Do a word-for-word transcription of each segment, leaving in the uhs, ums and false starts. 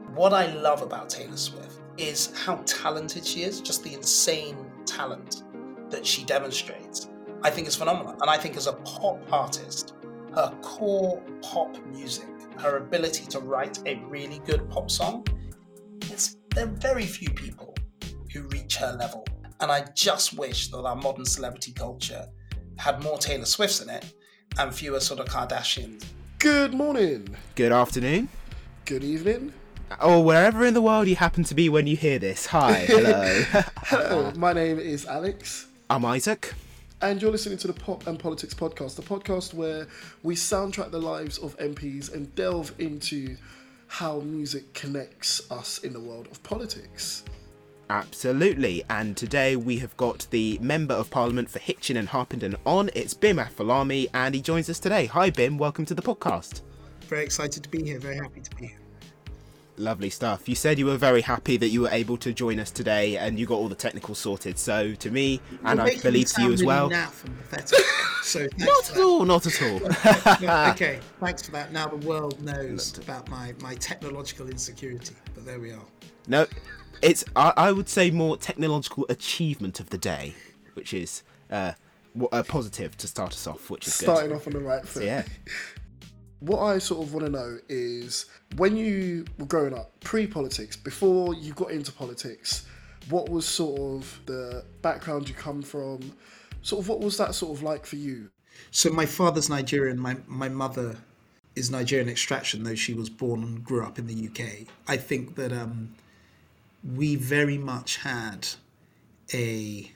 what I love about Taylor Swift is how talented she is, just the insane talent that she demonstrates. I think is phenomenal. And I think as a pop artist, her core pop music, her ability to write a really good pop song, it's, there are very few people who reach her level. And I just wish that our modern celebrity culture had more Taylor Swifts in it and fewer sort of Kardashians. Good morning. Good afternoon. Good evening. Or wherever in the world you happen to be when you hear this. Hi, hello. Hello, my name is Alex. I'm Isaac. And you're listening to the Pop and Politics Podcast, the podcast where we soundtrack the lives of M Ps and delve into how music connects us in the world of politics. Absolutely, and today we have got the Member of Parliament for Hitchin and Harpenden on. It's Bim Affolami, and he joins us today. Hi Bim, welcome to the podcast. Very excited to be here, very happy to be here. Lovely stuff. You said you were very happy that you were able to join us today and you got all the technical sorted. So to me, and You're I believe to you as really well. Naff and pathetic. So not at all, not at all. Yeah, okay, thanks for that. Now the world knows about my, my technological insecurity, but there we are. No, it's, I, I would say, more technological achievement of the day, which is uh, a positive to start us off, which is Starting good. off on the right foot. So, yeah. What I sort of want to know is, when you were growing up, pre-politics, before you got into politics, what was sort of the background you come from? Sort of what was that sort of like for you? So my father's Nigerian, my, my mother is Nigerian extraction, though she was born and grew up in the U K. I think that um, we very much had a...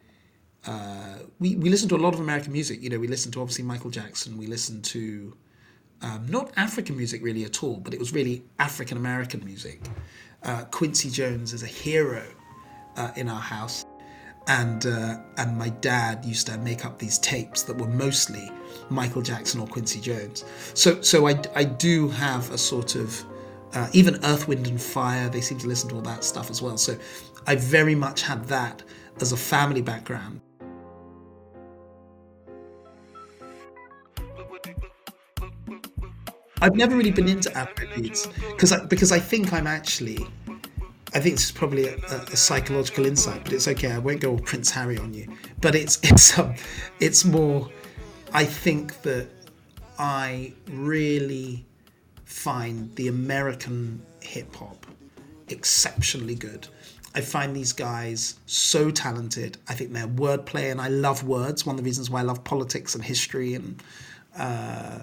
Uh, we, we listened to a lot of American music. You know, we listened to, obviously, Michael Jackson. We listened to... Um, not African music really at all, but it was really African American music. Uh, Quincy Jones is a hero uh, in our house, and uh, and my dad used to make up these tapes that were mostly Michael Jackson or Quincy Jones. So so I, I do have a sort of uh, even Earth, Wind and Fire. They seem to listen to all that stuff as well. So I very much had that as a family background. I've never really been into Afrobeats because I, because I think I'm actually, I think this is probably a, a psychological insight, but it's okay. I won't go all Prince Harry on you. But it's it's um, it's more. I think that I really find the American hip hop exceptionally good. I find these guys so talented. I think their wordplay, and I love words. One of the reasons why I love politics and history and. Uh,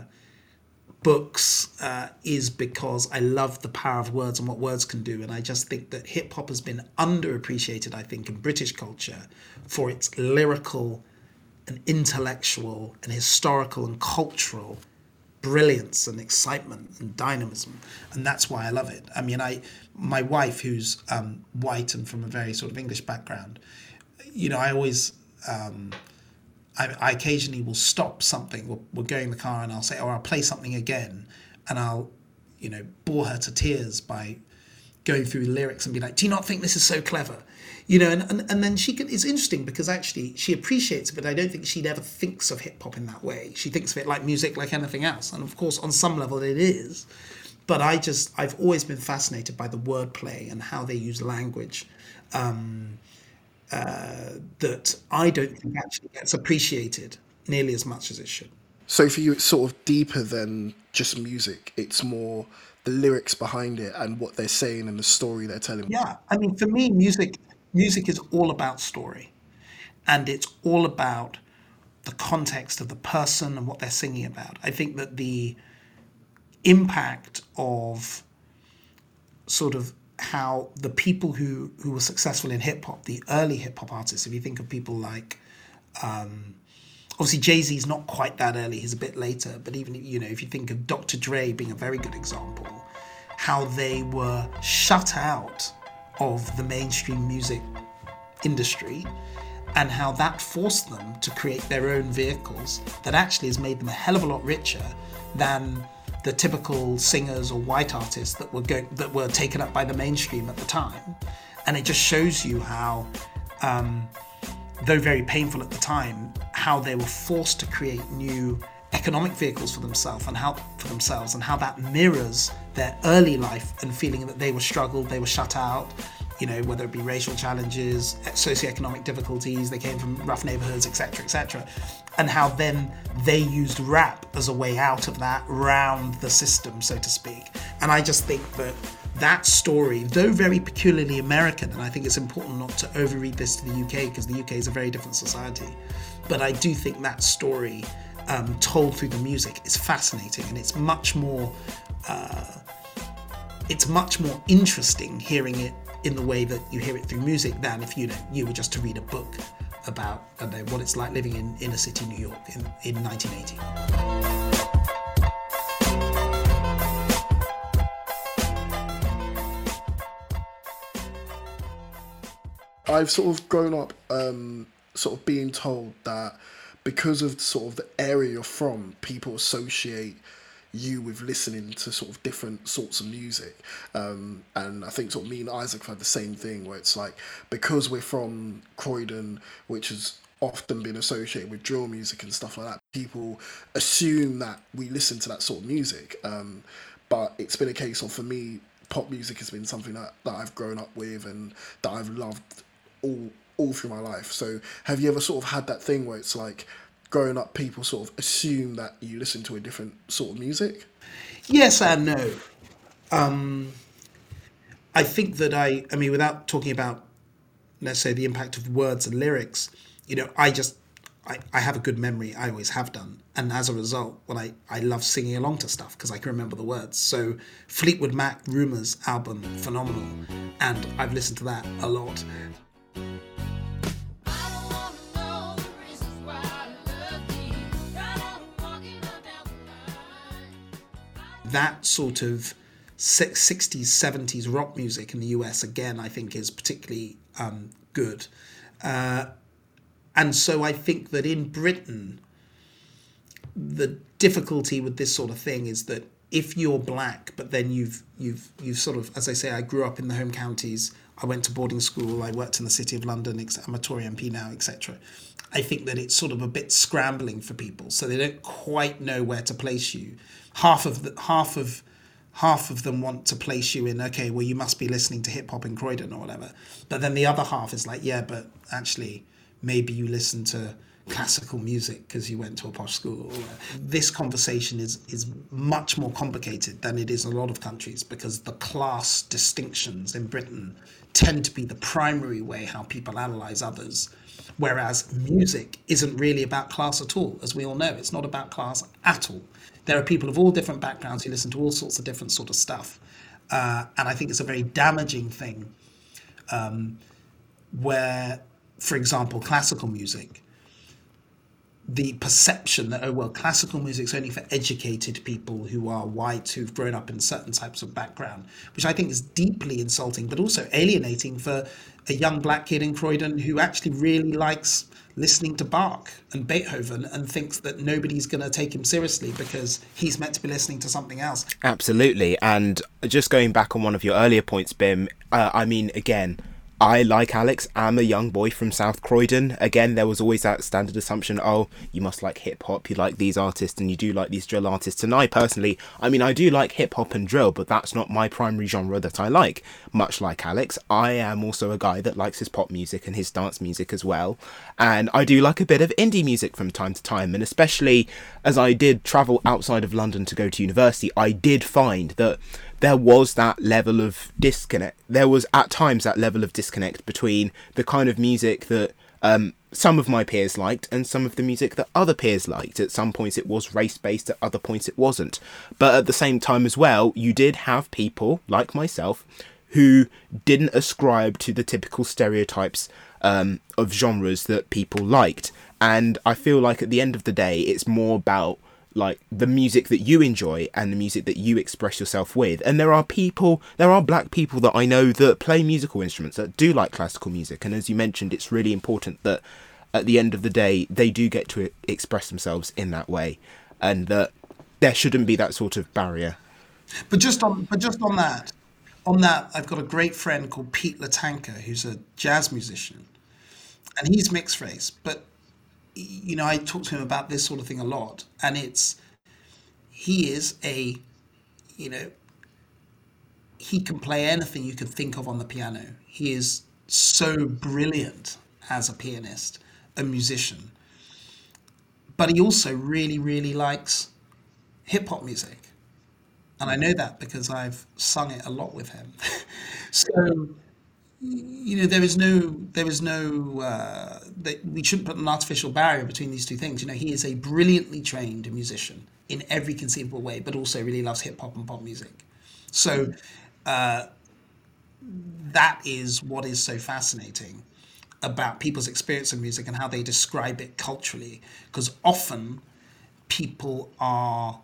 books uh, is because I love the power of words and what words can do, and I just think that hip hop has been underappreciated, I think, in British culture for its lyrical and intellectual and historical and cultural brilliance and excitement and dynamism, and that's why I love it. I mean, I my wife, who's um, white and from a very sort of English background, you know, I always um, I, I occasionally will stop something. We'll, we'll go in the car and I'll say, or I'll play something again, and I'll, you know, bore her to tears by going through the lyrics and be like, do you not think this is so clever? You know, and, and, and then she can, it's interesting because actually she appreciates it, but I don't think she'd ever thinks of hip hop in that way. She thinks of it like music, like anything else. And of course, on some level it is. But I just, I've always been fascinated by the wordplay and how they use language. Um, Uh, that I don't think actually gets appreciated nearly as much as it should. So for you, it's sort of deeper than just music. It's more the lyrics behind it and what they're saying and the story they're telling. Yeah, I mean, for me, music music is all about story, and it's all about the context of the person and what they're singing about. I think that the impact of sort of how the people who, who were successful in hip hop, the early hip hop artists, if you think of people like, um, obviously Jay-Z's not quite that early, he's a bit later, but even, you know, if you think of Doctor Dre being a very good example, how they were shut out of the mainstream music industry and how that forced them to create their own vehicles that actually has made them a hell of a lot richer than the typical singers or white artists that were go- that were taken up by the mainstream at the time. And it just shows you how, um, though very painful at the time, how they were forced to create new economic vehicles for themselves and how for themselves and how that mirrors their early life and feeling that they were struggled, they were shut out, you know, whether it be racial challenges, socioeconomic difficulties, they came from rough neighborhoods, etc, etc, and how then they used rap as a way out of that, round the system, so to speak. And I just think that that story, though very peculiarly American, and I think it's important not to overread this to the U K, because the U K is a very different society, but I do think that story um, told through the music is fascinating, and it's much more uh, it's much more interesting hearing it in the way that you hear it through music than if you know you were just to read a book about I don't know what it's like living in inner city New York in, in nineteen eighty. I've sort of grown up um, sort of being told that because of sort of the area you're from, people associate you with listening to sort of different sorts of music. Um, and I think sort of me and Isaac have had the same thing, where it's like, because we're from Croydon, which has often been associated with drill music and stuff like that, people assume that we listen to that sort of music. Um, but it's been a case of, for me, pop music has been something that, that I've grown up with and that I've loved all all through my life. So have you ever sort of had that thing where it's like, growing up, people sort of assume that you listen to a different sort of music? Yes and no. Um, I think that I, I mean, without talking about, let's say, the impact of words and lyrics, you know, I just, I, I have a good memory. I always have done. And as a result, when I, I love singing along to stuff because I can remember the words. So Fleetwood Mac, Rumours album, phenomenal. And I've listened to that a lot. That sort of sixties, seventies rock music in the U S, again, I think is particularly um, good. Uh, and so I think that in Britain, the difficulty with this sort of thing is that if you're black, but then you've you've you've sort of, as I say, I grew up in the home counties, I went to boarding school, I worked in the City of London, I'm a Tory M P now, et cetera. I think that it's sort of a bit scrambling for people, so they don't quite know where to place you. Half of the, half of half of them want to place you in, okay, well, you must be listening to hip hop in Croydon or whatever. But then the other half is like, yeah, but actually, maybe you listen to classical music because you went to a posh school. This conversation is is much more complicated than it is in a lot of countries, because the class distinctions in Britain tend to be the primary way how people analyse others. Whereas music isn't really about class at all, as we all know. It's not about class at all. There are people of all different backgrounds who listen to all sorts of different sort of stuff. Uh, and I think it's a very damaging thing um, where, for example, classical music, the perception that, oh, well, classical music's only for educated people who are white, who've grown up in certain types of background, which I think is deeply insulting, but also alienating for a young black kid in Croydon who actually really likes listening to Bach and Beethoven and thinks that nobody's going to take him seriously because he's meant to be listening to something else. Absolutely. And just going back on one of your earlier points, Bim, uh, I mean, again, I, like Alex, am a young boy from South Croydon. Again, there was always that standard assumption, oh, you must like hip-hop, you like these artists, and you do like these drill artists. And I personally, I mean, I do like hip-hop and drill, but that's not my primary genre that I like. Much like Alex, I am also a guy that likes his pop music and his dance music as well. And I do like a bit of indie music from time to time, and especially as I did travel outside of London to go to university, I did find that there was that level of disconnect. There was at times that level of disconnect between the kind of music that um, some of my peers liked and some of the music that other peers liked. At some points it was race-based, at other points it wasn't. But at the same time as well, you did have people, like myself, who didn't ascribe to the typical stereotypes um, of genres that people liked. And I feel like at the end of the day, it's more about like the music that you enjoy and the music that you express yourself with. And there are people, there are black people that I know that play musical instruments that do like classical music. And as you mentioned, it's really important that at the end of the day, they do get to express themselves in that way, and that there shouldn't be that sort of barrier. But just on, but just on that, on that, I've got a great friend called Pete Latanka, who's a jazz musician, and he's mixed race, but you know, I talk to him about this sort of thing a lot, and it's he is a, you know, he can play anything you could think of on the piano. He is so brilliant as a pianist, a musician, but he also really, really likes hip hop music. And I know that because I've sung it a lot with him. So, you know, there is no, there is no, uh, that we shouldn't put an artificial barrier between these two things. You know, he is a brilliantly trained musician in every conceivable way, but also really loves hip hop and pop music. So that is what is so fascinating about people's experience of music and how they describe it culturally. Because often people are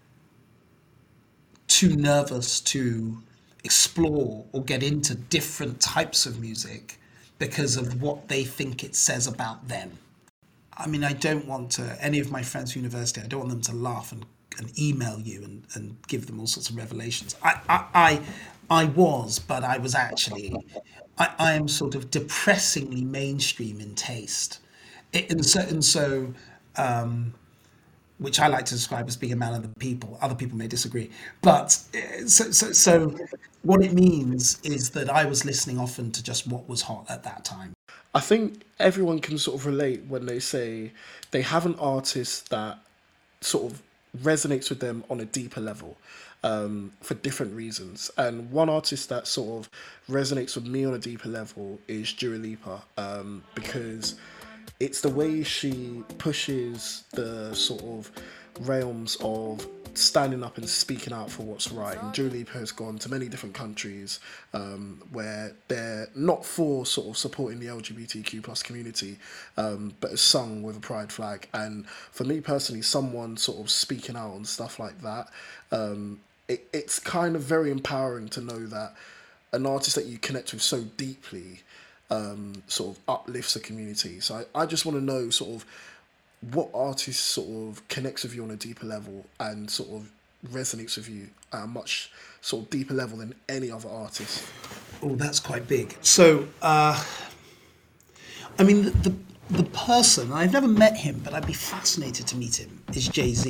too nervous to explore or get into different types of music because of what they think it says about them. I mean, I don't want to, any of my friends from university, I don't want them to laugh and, and email you and, and give them all sorts of revelations. I, I, I, I was, but I was actually, I, I am sort of depressingly mainstream in taste. It, and so, and so um, which I like to describe as being a man of the people. Other people may disagree. But uh, so, so, so what it means is that I was listening often to just what was hot at that time. I think everyone can sort of relate when they say they have an artist that sort of resonates with them on a deeper level um, for different reasons. And one artist that sort of resonates with me on a deeper level is Dua Lipa, um, because it's the way she pushes the sort of realms of standing up and speaking out for what's right. And Dua Lipa has gone to many different countries um, where they're not for sort of supporting the L G B T Q plus community, um, but has sung with a pride flag. And for me personally, someone sort of speaking out on stuff like that, um, it, it's kind of very empowering to know that an artist that you connect with so deeply um, sort of uplifts a community. So I, I just want to know sort of what artist sort of connects with you on a deeper level and sort of resonates with you at a much sort of deeper level than any other artist. Oh, that's quite big. So, uh, I mean, the, the the person, I've never met him, but I'd be fascinated to meet him, is Jay-Z.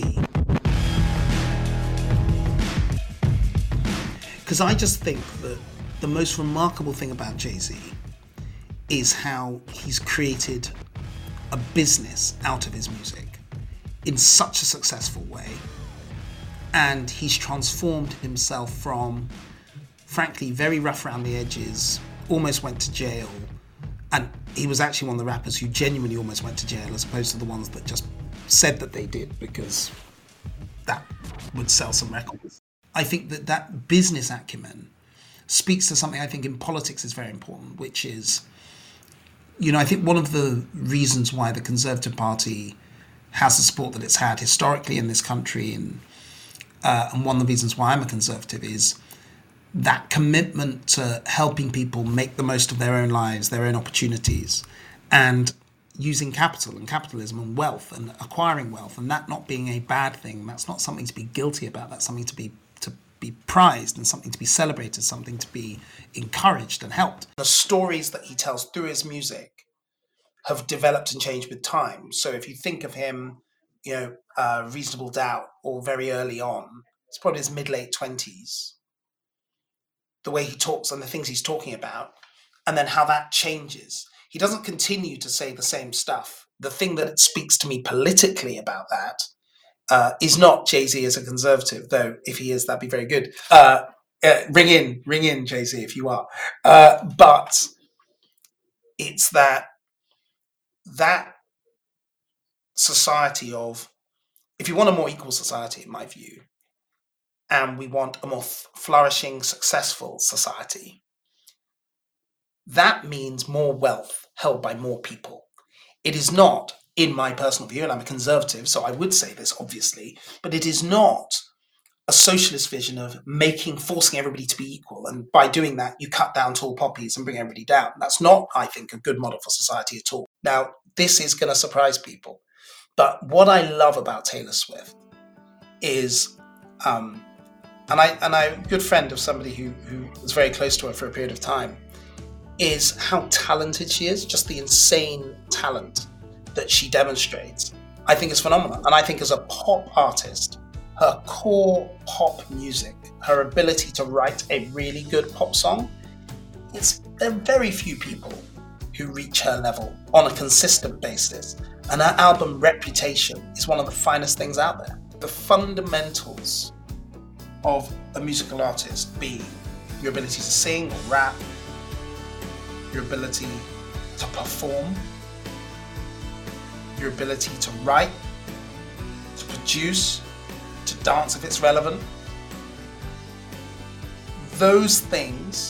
Because I just think that the most remarkable thing about Jay-Z is how he's created a business out of his music in such a successful way. And he's transformed himself from, frankly, very rough around the edges, almost went to jail. And he was actually one of the rappers who genuinely almost went to jail, as opposed to the ones that just said that they did because that would sell some records. I think that that business acumen speaks to something I think in politics is very important, which is, you know, I think one of the reasons why the Conservative Party has the support that it's had historically in this country, and uh, and one of the reasons why I'm a Conservative, is that commitment to helping people make the most of their own lives, their own opportunities, and using capital and capitalism and wealth and acquiring wealth, and that not being a bad thing. That's not something to be guilty about. That's something to be to be prized and something to be celebrated, something to be encouraged and helped. The stories that he tells through his music have developed and changed with time. So if you think of him, you know, uh, Reasonable Doubt, or very early on, it's probably his mid-late twenties, the way he talks and the things he's talking about, and then how that changes. He doesn't continue to say the same stuff. The thing that speaks to me politically about that uh, is not Jay-Z as a Conservative, though if he is, that'd be very good. Uh, uh, ring in, ring in, Jay-Z, if you are. Uh, but it's that that society of, if you want a more equal society, in my view, and we want a more flourishing, successful society, that means more wealth held by more people. It is not, in my personal view, and I'm a Conservative, so I would say this obviously, but it is not a socialist vision of making, forcing everybody to be equal. And by doing that, you cut down tall poppies and bring everybody down. That's not, I think, a good model for society at all. Now, this is going to surprise people, but what I love about Taylor Swift is, um, and I and I'm a good friend of somebody who, who was very close to her for a period of time, is how talented she is, just the insane talent that she demonstrates, I think is phenomenal. And I think as a pop artist, her core pop music, her ability to write a really good pop song, it's, there are very few people who reach her level on a consistent basis. And her album Reputation is one of the finest things out there. The fundamentals of a musical artist being your ability to sing or rap, your ability to perform, your ability to write, to produce, to dance if it's relevant. Those things,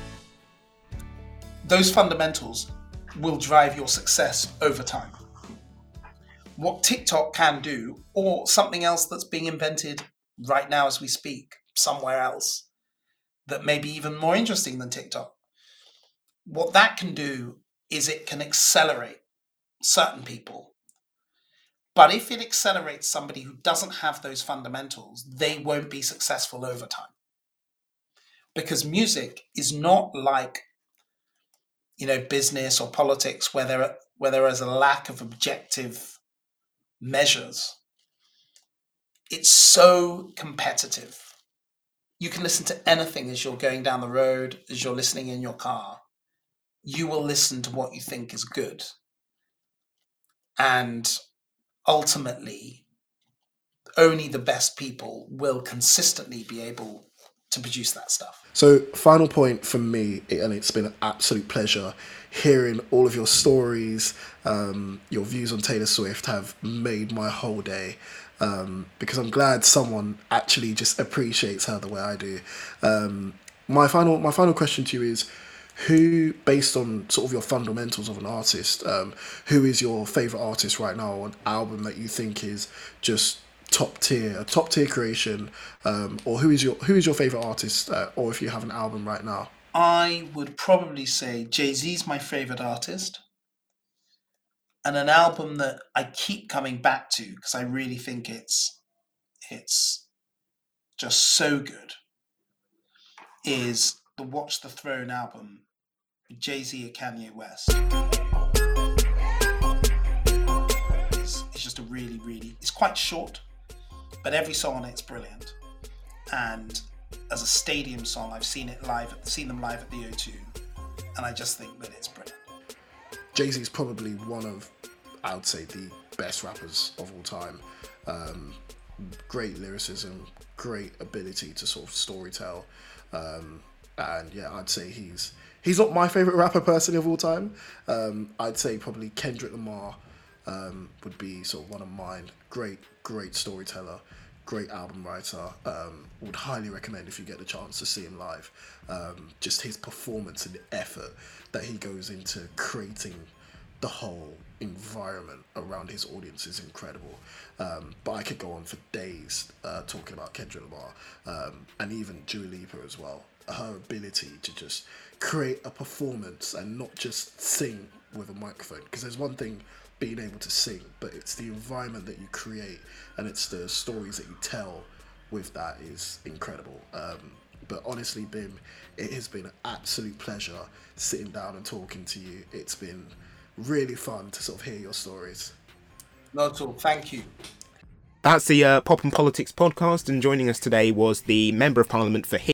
those fundamentals will drive your success over time. What TikTok can do, or something else that's being invented right now as we speak, somewhere else, that may be even more interesting than TikTok, what that can do is it can accelerate certain people. But if it accelerates somebody who doesn't have those fundamentals, they won't be successful over time. Because music is not like, you know, business or politics where there, where there is a lack of objective measures. It's so competitive. You can listen to anything as you're going down the road, as you're listening in your car. You will listen to what you think is good. And ultimately, only the best people will consistently be able to produce that stuff. So, final point from me, and it's been an absolute pleasure hearing all of your stories. Um, your views on Taylor Swift have made my whole day, um, because I'm glad someone actually just appreciates her the way I do. Um, my final, my final question to you is, who, based on sort of your fundamentals of an artist, um, who is your favourite artist right now, or an album that you think is just top tier, a top tier creation, um, or who is your who is your favourite artist, uh, or if you have an album right now? I would probably say Jay-Z's my favourite artist, and an album that I keep coming back to because I really think it's it's just so good is the Watch the Throne album, Jay-Z and Kanye West. It's, it's just a really, really, it's quite short, but every song on it's brilliant. And as a stadium song, I've seen it live, seen them live at the O two, and I just think that it's brilliant. Jay-Z is probably one of, I would say, the best rappers of all time. Um, great lyricism, great ability to sort of storytell. Um, and yeah, I'd say he's he's not my favourite rapper personally of all time. Um, I'd say probably Kendrick Lamar um, would be sort of one of mine. Great, great storyteller, great album writer. Um, would highly recommend if you get the chance to see him live. Um, just his performance and the effort that he goes into creating the whole environment around his audience is incredible. Um, but I could go on for days uh, talking about Kendrick Lamar, um, and even Dua Lipa as well. Her ability to just create a performance and not just sing with a microphone. Because there's one thing being able to sing, but it's the environment that you create and it's the stories that you tell with that is incredible. Um, but honestly, Bim, it has been an absolute pleasure sitting down and talking to you. It's been really fun to sort of hear your stories. Not at all. Thank you. That's the uh, Pop and Politics podcast, and joining us today was the Member of Parliament for